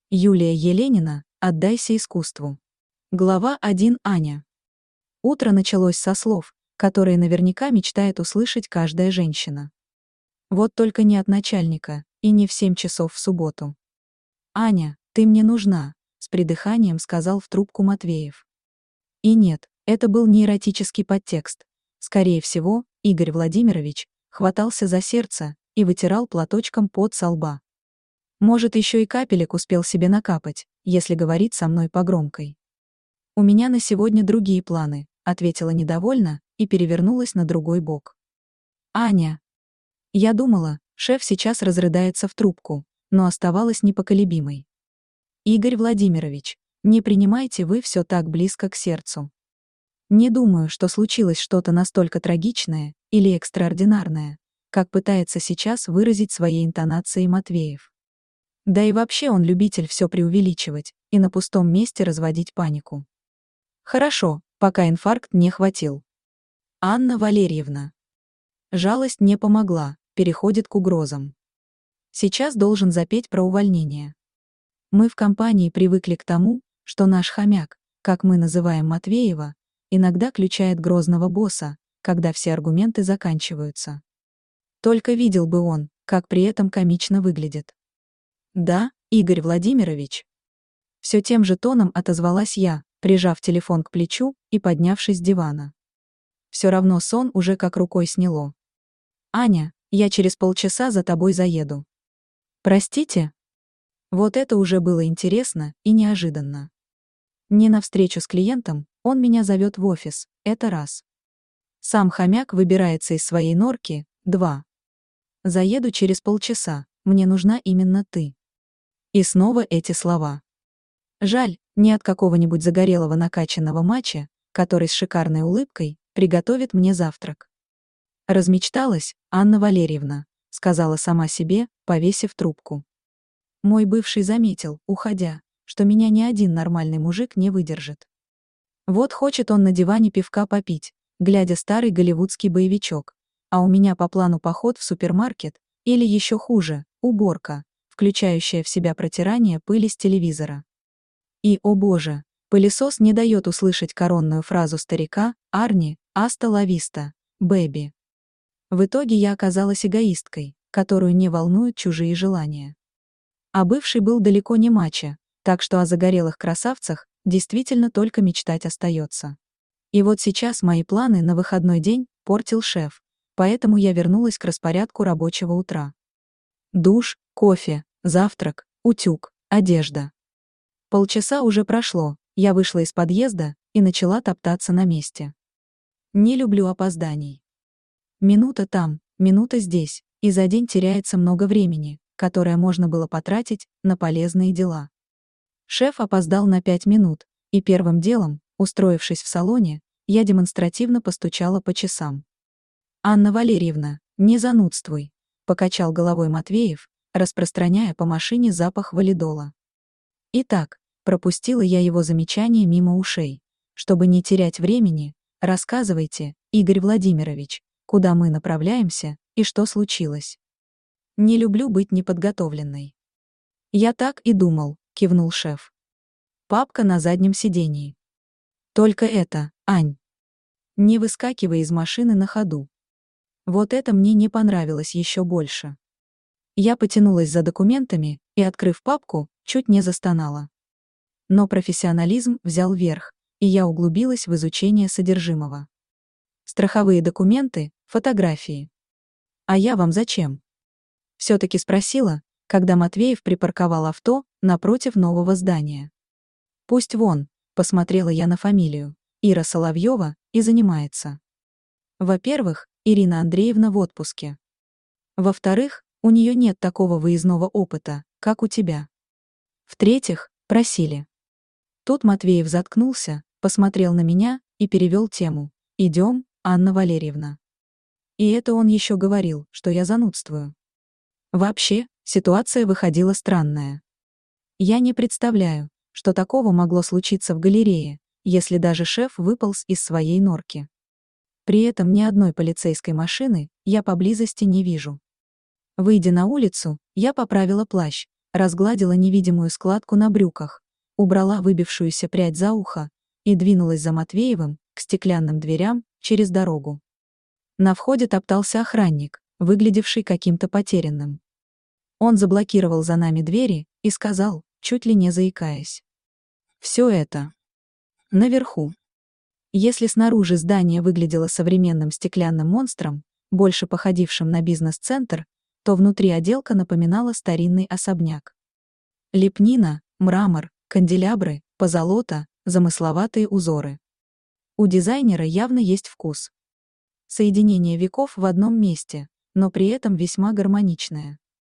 Юлия Еленина, «Отдайся искусству». Глава 1. Аня. Утро началось со слов, которые наверняка мечтает услышать каждая женщина. Вот только не от начальника, и не в 7 часов в субботу. «Аня, ты мне нужна», — с придыханием сказал в трубку Матвеев. И нет, это был не эротический подтекст. Скорее всего, Игорь Владимирович хватался за сердце и вытирал платочком пот со лба. Может, еще и капелек успел себе накапать, если говорить со мной погромкой. «У меня на сегодня другие планы», — ответила недовольно и перевернулась на другой бок. «Аня». Я думала, шеф сейчас разрыдается в трубку, но оставалась непоколебимой. «Игорь Владимирович, не принимайте вы все так близко к сердцу. Не думаю, что случилось что-то настолько трагичное или экстраординарное, как пытается сейчас выразить своей интонацией Матвеев. Да и вообще он любитель все преувеличивать и на пустом месте разводить панику. Хорошо, пока инфаркт не хватил. Анна Валерьевна. Жалость не помогла, переходит к угрозам. Сейчас должен запеть про увольнение. Мы в компании привыкли к тому, что наш хомяк, как мы называем Матвеева, иногда включает грозного босса, когда все аргументы заканчиваются. Только видел бы он, как при этом комично выглядит. «Да, Игорь Владимирович». Все тем же тоном отозвалась я, прижав телефон к плечу и поднявшись с дивана. Все равно сон уже как рукой сняло. «Аня, я через полчаса за тобой заеду». «Простите?» Вот это уже было интересно и неожиданно. Не на встречу с клиентом, он меня зовет в офис, это раз. Сам хомяк выбирается из своей норки, два. «Заеду через полчаса, мне нужна именно ты». И снова эти слова. Жаль, не от какого-нибудь загорелого накачанного мачо, который с шикарной улыбкой приготовит мне завтрак. «Размечталась, Анна Валерьевна», — сказала сама себе, повесив трубку. Мой бывший заметил, уходя, что меня ни один нормальный мужик не выдержит. Вот хочет он на диване пивка попить, глядя старый голливудский боевичок, а у меня по плану поход в супермаркет, или еще хуже, уборка, включающая в себя протирание пыли с телевизора. И, о боже, пылесос не дает услышать коронную фразу старика «Арни, аста ла виста, бэби». В итоге я оказалась эгоисткой, которую не волнуют чужие желания. А бывший был далеко не мачо, так что о загорелых красавцах действительно только мечтать остается. И вот сейчас мои планы на выходной день портил шеф, поэтому я вернулась к распорядку рабочего утра. Душ, кофе, завтрак, утюг, одежда. Полчаса уже прошло, я вышла из подъезда и начала топтаться на месте. Не люблю опозданий. Минута там, минута здесь, и за день теряется много времени, которое можно было потратить на полезные дела. Шеф опоздал на 5 минут, и первым делом, устроившись в салоне, я демонстративно постучала по часам. «Анна Валерьевна, не занудствуй», — покачал головой Матвеев, распространяя по машине запах валидола. Итак, пропустила я его замечание мимо ушей. Чтобы не терять времени, рассказывайте, Игорь Владимирович, куда мы направляемся и что случилось. Не люблю быть неподготовленной. Я так и думал, кивнул шеф. Папка на заднем сидении. Только это, Ань. Не выскакивай из машины на ходу. Вот это мне не понравилось еще больше. Я потянулась за документами и, открыв папку, чуть не застонала. Но профессионализм взял верх, и я углубилась в изучение содержимого. Страховые документы, фотографии. А я вам зачем? Все-таки спросила, когда Матвеев припарковал авто напротив нового здания. Пусть вон, посмотрела я на фамилию, Ира Соловьева, и занимается. Во-первых, Ирина Андреевна в отпуске. Во-вторых, у нее нет такого выездного опыта, как у тебя. В-третьих, просили. Тут Матвеев заткнулся, посмотрел на меня и перевел тему. «Идем, Анна Валерьевна». И это он еще говорил, что я занудствую. Вообще, ситуация выходила странная. Я не представляю, что такого могло случиться в галерее, если даже шеф выполз из своей норки. При этом ни одной полицейской машины я поблизости не вижу. Выйдя на улицу, я поправила плащ, разгладила невидимую складку на брюках, убрала выбившуюся прядь за ухо и двинулась за Матвеевым к стеклянным дверям через дорогу. На входе топтался охранник, выглядевший каким-то потерянным. Он заблокировал за нами двери и сказал, чуть ли не заикаясь: «Все это наверху». Если снаружи здание выглядело современным стеклянным монстром, больше походившим на бизнес-центр, то внутри отделка напоминала старинный особняк. Лепнина, мрамор, канделябры, позолота, замысловатые узоры. У дизайнера явно есть вкус. Соединение веков в одном месте, но при этом весьма гармоничное.